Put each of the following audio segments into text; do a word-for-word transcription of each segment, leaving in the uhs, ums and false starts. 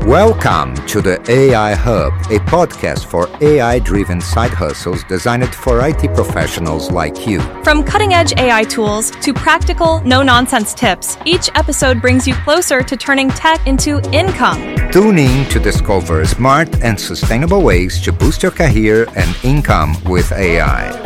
Welcome to the A I Hub, a podcast for A I-driven side hustles designed for I T professionals like you. From cutting-edge A I tools to practical, no-nonsense tips, each episode brings you closer to turning tech into income. Tune in to discover smart and sustainable ways to boost your career and income with A I.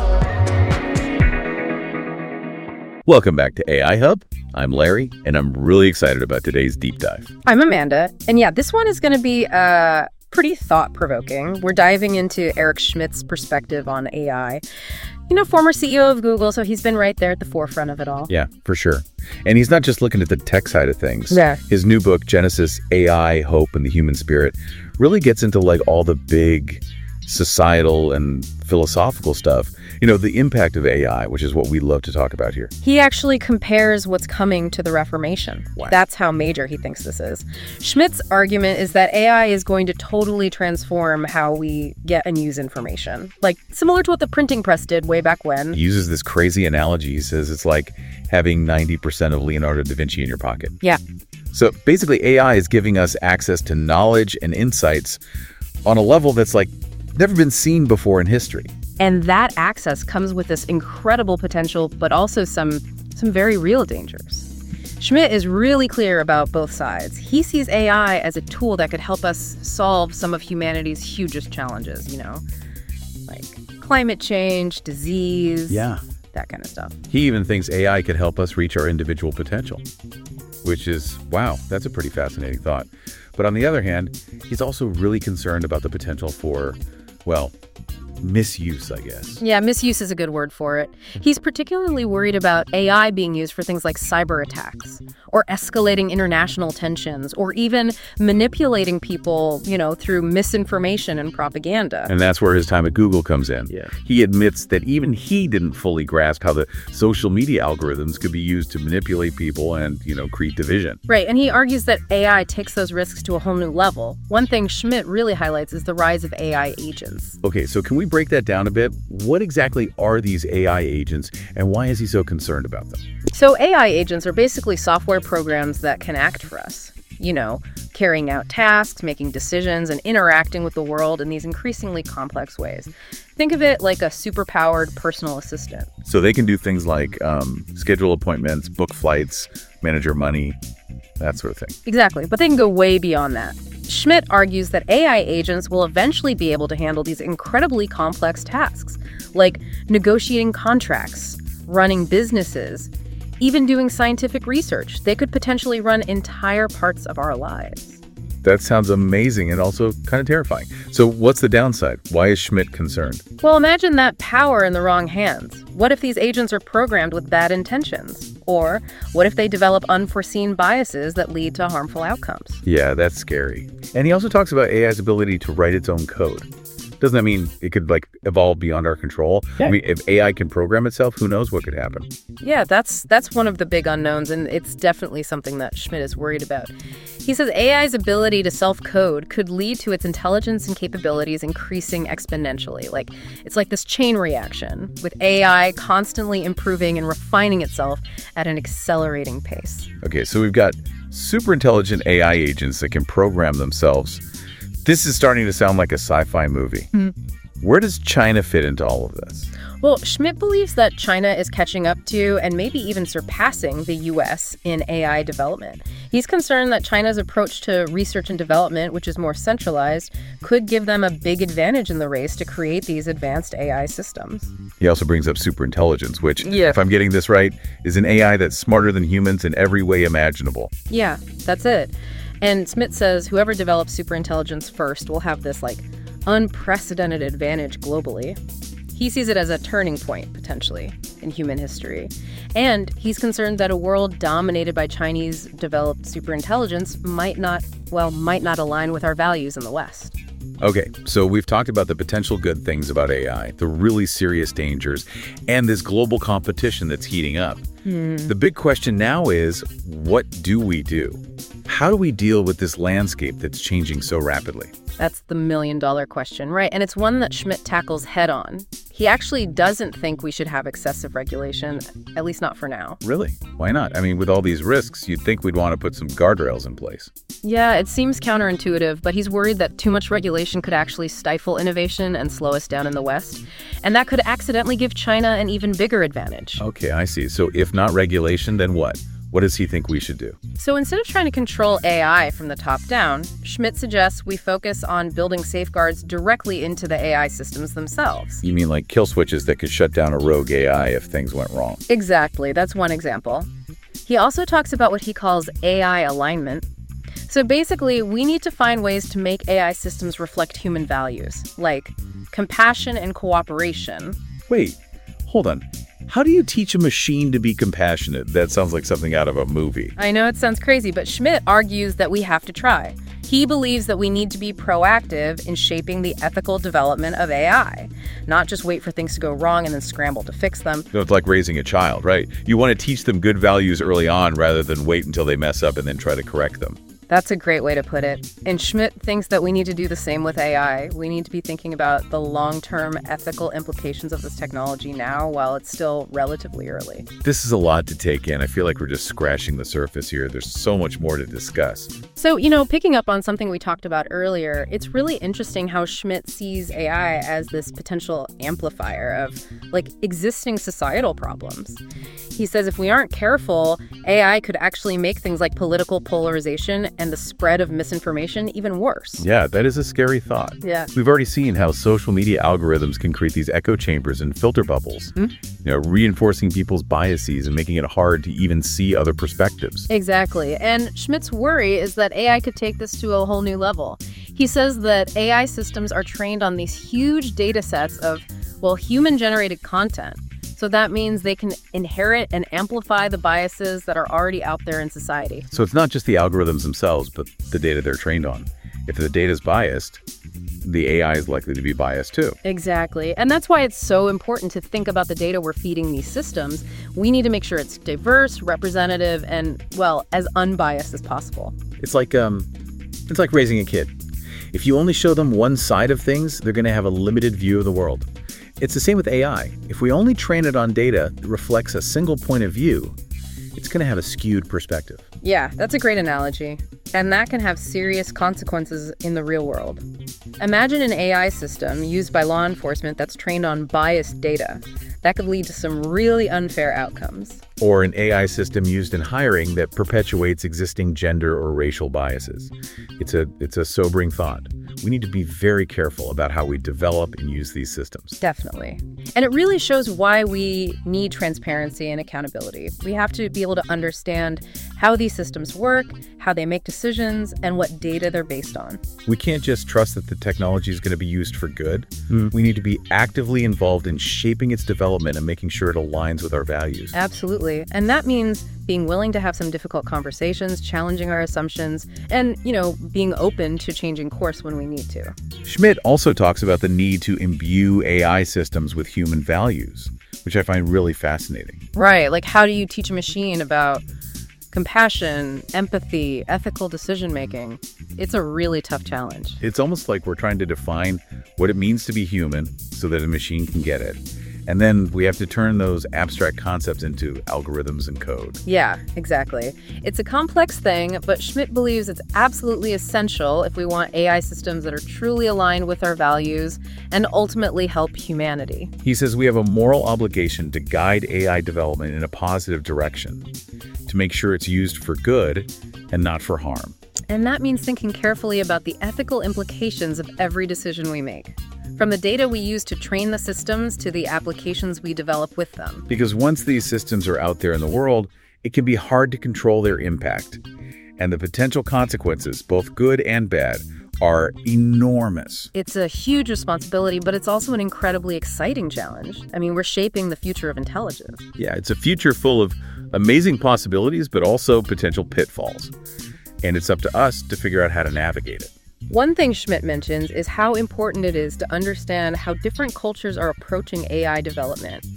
Welcome back to A I Hub. I'm Larry, and I'm really excited about today's deep dive. I'm Amanda, and yeah, this one is going to be uh, pretty thought-provoking. We're diving into Eric Schmidt's perspective on A I. You know, former C E O of Google, so he's been right there at the forefront of it all. Yeah, for sure. And he's not just looking at the tech side of things. Yeah. His new book, Genesis, A I, Hope, and the Human Spirit, really gets into like all the big societal and philosophical stuff. You know, the impact of A I, which is what we love to talk about here. He actually compares what's coming to the Reformation. Wow. That's how major he thinks this is. Schmidt's argument is that A I is going to totally transform how we get and use information. Like, similar to what the printing press did way back when. He uses this crazy analogy. He says it's like having ninety percent of Leonardo da Vinci in your pocket. Yeah. So basically, A I is giving us access to knowledge and insights on a level that's like never been seen before in history. And that access comes with this incredible potential, but also some some very real dangers. Schmidt is really clear about both sides. He sees A I as a tool that could help us solve some of humanity's hugest challenges, you know, like climate change, disease, Yeah. that kind of stuff. He even thinks A I could help us reach our individual potential, which is, wow, that's a pretty fascinating thought. But on the other hand, he's also really concerned about the potential for, well, misuse, I guess. Yeah, misuse is a good word for it. He's particularly worried about A I being used for things like cyber attacks or escalating international tensions or even manipulating people, you know, through misinformation and propaganda. And that's where his time at Google comes in. Yeah. He admits that even he didn't fully grasp how the social media algorithms could be used to manipulate people and, you know, create division. Right, and he argues that A I takes those risks to a whole new level. One thing Schmidt really highlights is the rise of A I agents. Okay, so can we break that down a bit? What exactly are these A I agents, and why is he so concerned about them? So A I agents are basically software programs that can act for us. You know, carrying out tasks, making decisions, and interacting with the world in these increasingly complex ways. Think of it like a superpowered personal assistant. So they can do things like um, schedule appointments, book flights, manage your money, that sort of thing. Exactly, but they can go way beyond that. Schmidt argues that A I agents will eventually be able to handle these incredibly complex tasks, like negotiating contracts, running businesses, even doing scientific research. They could potentially run entire parts of our lives. That sounds amazing and also kind of terrifying. So what's the downside? Why is Schmidt concerned? Well, imagine that power in the wrong hands. What if these agents are programmed with bad intentions? Or what if they develop unforeseen biases that lead to harmful outcomes? Yeah, that's scary. And he also talks about A I's ability to write its own code. Doesn't that mean it could like evolve beyond our control? Yeah. I mean, if A I can program itself, who knows what could happen? Yeah, that's that's one of the big unknowns, and it's definitely something that Schmidt is worried about. He says A I's ability to self-code could lead to its intelligence and capabilities increasing exponentially. Like, it's like this chain reaction, with A I constantly improving and refining itself at an accelerating pace. Okay, so we've got super intelligent A I agents that can program themselves. This is starting to sound like a sci-fi movie. Mm-hmm. Where does China fit into all of this? Well, Schmidt believes that China is catching up to and maybe even surpassing the U S in A I development. He's concerned that China's approach to research and development, which is more centralized, could give them a big advantage in the race to create these advanced A I systems. He also brings up superintelligence, which, Yeah. if I'm getting this right, is an A I that's smarter than humans in every way imaginable. Yeah, that's it. And Schmidt says whoever develops superintelligence first will have this, like, unprecedented advantage globally. He sees it as a turning point, potentially, in human history. And he's concerned that a world dominated by Chinese-developed superintelligence might not, well, might not align with our values in the West. Okay, so we've talked about the potential good things about A I, the really serious dangers, and this global competition that's heating up. Hmm. The big question now is, what do we do? How do we deal with this landscape that's changing so rapidly? That's the million-dollar question, right? And it's one that Schmidt tackles head-on. He actually doesn't think we should have excessive regulation, at least not for now. Really? Why not? I mean, with all these risks, you'd think we'd want to put some guardrails in place. Yeah, it seems counterintuitive, but he's worried that too much regulation could actually stifle innovation and slow us down in the West. And that could accidentally give China an even bigger advantage. Okay, I see. So if not regulation, then what? What does he think we should do? So instead of trying to control A I from the top down, Schmidt suggests we focus on building safeguards directly into the A I systems themselves. You mean like kill switches that could shut down a rogue A I if things went wrong? Exactly. That's one example. He also talks about what he calls A I alignment. So basically, we need to find ways to make A I systems reflect human values, like compassion and cooperation. Wait, hold on. How do you teach a machine to be compassionate? That sounds like something out of a movie. I know it sounds crazy, but Schmidt argues that we have to try. He believes that we need to be proactive in shaping the ethical development of A I, not just wait for things to go wrong and then scramble to fix them. So it's like raising a child, right? You want to teach them good values early on rather than wait until they mess up and then try to correct them. That's a great way to put it. And Schmidt thinks that we need to do the same with A I. We need to be thinking about the long-term ethical implications of this technology now while it's still relatively early. This is a lot to take in. I feel like we're just scratching the surface here. There's so much more to discuss. So, you know, picking up on something we talked about earlier, it's really interesting how Schmidt sees A I as this potential amplifier of, like, existing societal problems. He says if we aren't careful, A I could actually make things like political polarization and the spread of misinformation even worse. Yeah, that is a scary thought. Yeah. We've already seen how social media algorithms can create these echo chambers and filter bubbles, mm-hmm. you know, reinforcing people's biases and making it hard to even see other perspectives. Exactly. And Schmidt's worry is that A I could take this to a whole new level. He says that A I systems are trained on these huge data sets of, well, human-generated content. So that means they can inherit and amplify the biases that are already out there in society. So it's not just the algorithms themselves, but the data they're trained on. If the data is biased, the A I is likely to be biased too. Exactly. And that's why it's so important to think about the data we're feeding these systems. We need to make sure it's diverse, representative, and, well, as unbiased as possible. It's like um, it's like raising a kid. If you only show them one side of things, they're going to have a limited view of the world. It's the same with A I. If we only train it on data that reflects a single point of view, it's going to have a skewed perspective. Yeah, that's a great analogy. And that can have serious consequences in the real world. Imagine an A I system used by law enforcement that's trained on biased data. That could lead to some really unfair outcomes. Or an A I system used in hiring that perpetuates existing gender or racial biases. It's a it's a sobering thought. We need to be very careful about how we develop and use these systems. Definitely. And it really shows why we need transparency and accountability. We have to be able to understand how these systems work, how they make decisions, and what data they're based on. We can't just trust that the technology is going to be used for good. Mm. We need to be actively involved in shaping its development and making sure it aligns with our values. Absolutely. And that means being willing to have some difficult conversations, challenging our assumptions, and, you know, being open to changing course when we need to. Schmidt also talks about the need to imbue A I systems with human values, which I find really fascinating. Right. Like, how do you teach a machine about compassion, empathy, ethical decision-making? It's a really tough challenge. It's almost like we're trying to define what it means to be human so that a machine can get it. And then we have to turn those abstract concepts into algorithms and code. Yeah, exactly. It's a complex thing, but Schmidt believes it's absolutely essential if we want A I systems that are truly aligned with our values and ultimately help humanity. He says we have a moral obligation to guide A I development in a positive direction, to make sure it's used for good and not for harm. And that means thinking carefully about the ethical implications of every decision we make. From the data we use to train the systems to the applications we develop with them. Because once these systems are out there in the world, it can be hard to control their impact. And the potential consequences, both good and bad, are enormous. It's a huge responsibility, but it's also an incredibly exciting challenge. I mean, we're shaping the future of intelligence. Yeah, it's a future full of amazing possibilities, but also potential pitfalls. And it's up to us to figure out how to navigate it. One thing Schmidt mentions is how important it is to understand how different cultures are approaching A I development.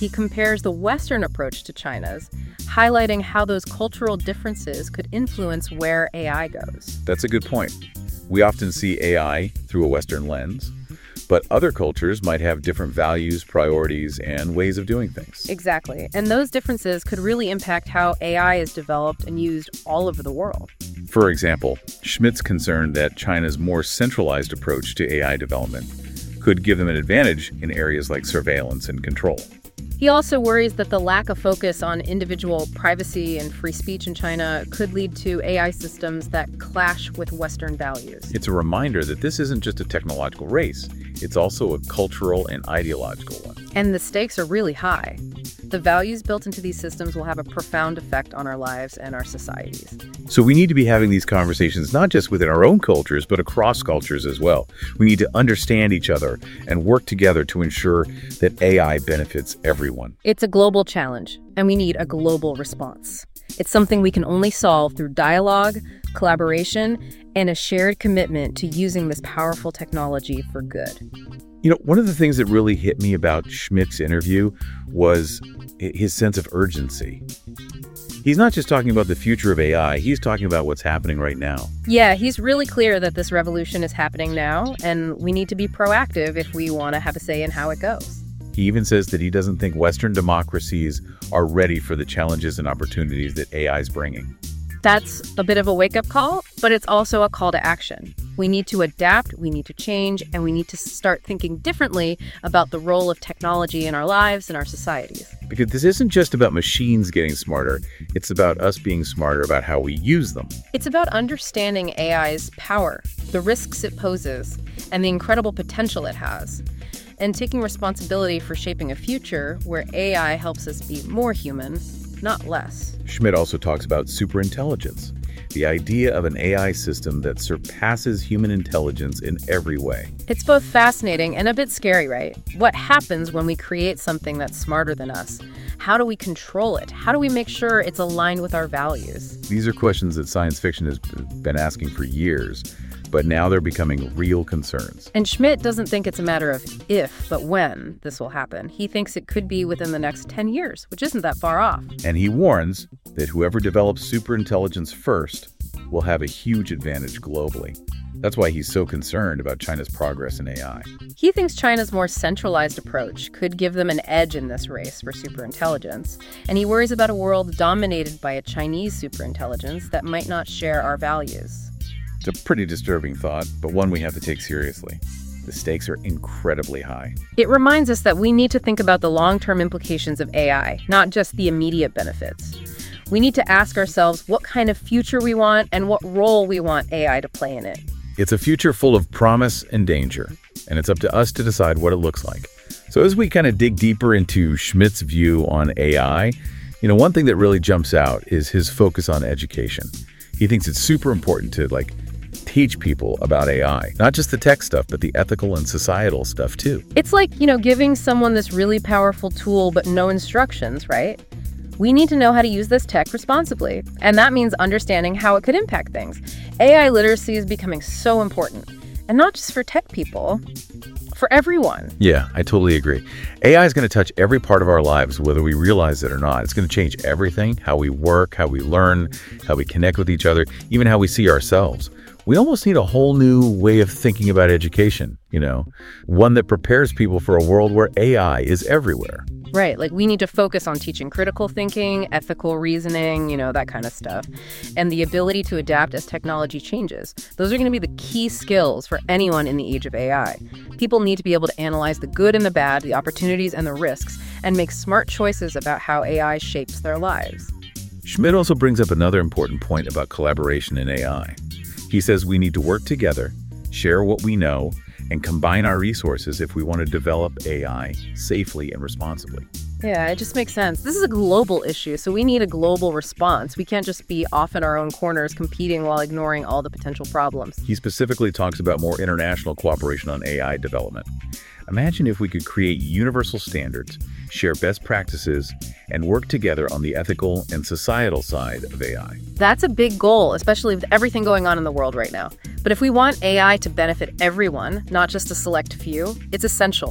He compares the Western approach to China's, highlighting how those cultural differences could influence where A I goes. That's a good point. We often see A I through a Western lens, but other cultures might have different values, priorities, and ways of doing things. Exactly. And those differences could really impact how A I is developed and used all over the world. For example, Schmidt's concerned that China's more centralized approach to A I development could give them an advantage in areas like surveillance and control. He also worries that the lack of focus on individual privacy and free speech in China could lead to A I systems that clash with Western values. It's a reminder that this isn't just a technological race, it's also a cultural and ideological one. And the stakes are really high. The values built into these systems will have a profound effect on our lives and our societies. So we need to be having these conversations not just within our own cultures, but across cultures as well. We need to understand each other and work together to ensure that A I benefits everyone. It's a global challenge, and we need a global response. It's something we can only solve through dialogue, collaboration, and a shared commitment to using this powerful technology for good. You know, one of the things that really hit me about Schmidt's interview was his sense of urgency. He's not just talking about the future of A I, he's talking about what's happening right now. Yeah, he's really clear that this revolution is happening now, and we need to be proactive if we want to have a say in how it goes. He even says that he doesn't think Western democracies are ready for the challenges and opportunities that A I is bringing. That's a bit of a wake-up call, but it's also a call to action. We need to adapt, we need to change, and we need to start thinking differently about the role of technology in our lives and our societies. Because this isn't just about machines getting smarter, it's about us being smarter about how we use them. It's about understanding A I's power, the risks it poses, and the incredible potential it has, and taking responsibility for shaping a future where A I helps us be more human, not less. Schmidt also talks about superintelligence, the idea of an A I system that surpasses human intelligence in every way. It's both fascinating and a bit scary, right? What happens when we create something that's smarter than us? How do we control it? How do we make sure it's aligned with our values? These are questions that science fiction has been asking for years, but now they're becoming real concerns. And Schmidt doesn't think it's a matter of if, but when this will happen. He thinks it could be within the next ten years, which isn't that far off. And he warns that whoever develops superintelligence first will have a huge advantage globally. That's why he's so concerned about China's progress in A I. He thinks China's more centralized approach could give them an edge in this race for superintelligence, and he worries about a world dominated by a Chinese superintelligence that might not share our values. It's a pretty disturbing thought, but one we have to take seriously. The stakes are incredibly high. It reminds us that we need to think about the long-term implications of A I, not just the immediate benefits. We need to ask ourselves what kind of future we want and what role we want A I to play in it. It's a future full of promise and danger, and it's up to us to decide what it looks like. So as we kind of dig deeper into Schmidt's view on A I, you know, one thing that really jumps out is his focus on education. He thinks it's super important to, like, teach people about A I, not just the tech stuff, but the ethical and societal stuff too. It's like, you know, giving someone this really powerful tool but no instructions, right? We need to know how to use this tech responsibly, and that means understanding how it could impact things. A I literacy is becoming so important, and not just for tech people, for everyone. Yeah, I totally agree. A I is going to touch every part of our lives, whether we realize it or not. It's going to change everything, how we work, how we learn, how we connect with each other, even how we see ourselves. We almost need a whole new way of thinking about education, you know, one that prepares people for a world where A I is everywhere. Right, like we need to focus on teaching critical thinking, ethical reasoning, you know, that kind of stuff, and the ability to adapt as technology changes. Those are going to be the key skills for anyone in the age of A I. People need to be able to analyze the good and the bad, the opportunities and the risks, and make smart choices about how A I shapes their lives. Schmidt also brings up another important point about collaboration in A I. He says we need to work together, share what we know, and combine our resources if we want to develop A I safely and responsibly. Yeah, it just makes sense. This is a global issue, so we need a global response. We can't just be off in our own corners competing while ignoring all the potential problems. He specifically talks about more international cooperation on A I development. Imagine if we could create universal standards, share best practices, and work together on the ethical and societal side of A I. That's a big goal, especially with everything going on in the world right now. But if we want A I to benefit everyone, not just a select few, it's essential.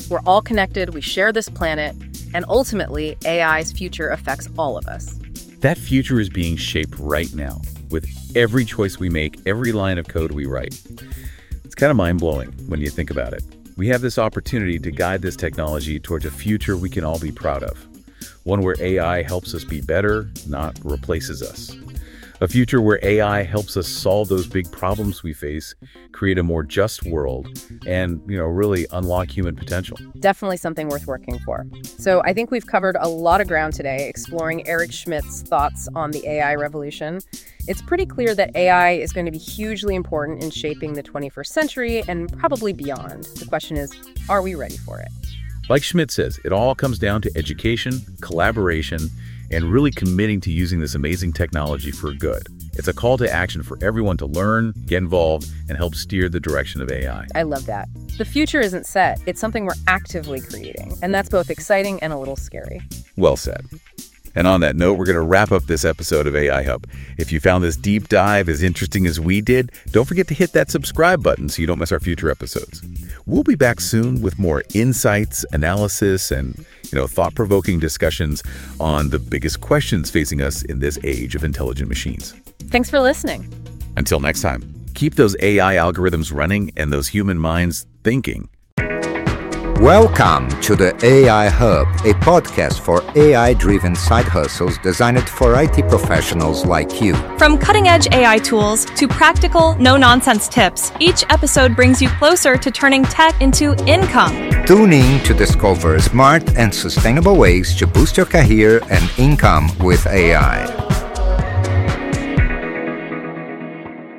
We're all connected, we share this planet, and ultimately, A I's future affects all of us. That future is being shaped right now with every choice we make, every line of code we write. It's kind of mind-blowing when you think about it. We have this opportunity to guide this technology towards a future we can all be proud of. One where A I helps us be better, not replaces us. A future where A I helps us solve those big problems we face, create a more just world, and, you know, really unlock human potential. Definitely something worth working for. So I think we've covered a lot of ground today, exploring Eric Schmidt's thoughts on the A I revolution. It's pretty clear that A I is going to be hugely important in shaping the twenty-first century and probably beyond. The question is, are we ready for it? Like Schmidt says, it all comes down to education, collaboration, and really committing to using this amazing technology for good. It's a call to action for everyone to learn, get involved, and help steer the direction of A I. I love that. The future isn't set. It's something we're actively creating, and that's both exciting and a little scary. Well said. And on that note, we're going to wrap up this episode of A I Hub. If you found this deep dive as interesting as we did, don't forget to hit that subscribe button so you don't miss our future episodes. We'll be back soon with more insights, analysis, and, you know, thought-provoking discussions on the biggest questions facing us in this age of intelligent machines. Thanks for listening. Until next time, keep those A I algorithms running and those human minds thinking. Welcome to the A I Hub, a podcast for A I-driven side hustles designed for I T professionals like you. From cutting-edge A I tools to practical, no-nonsense tips, each episode brings you closer to turning tech into income. Tune in to discover smart and sustainable ways to boost your career and income with A I.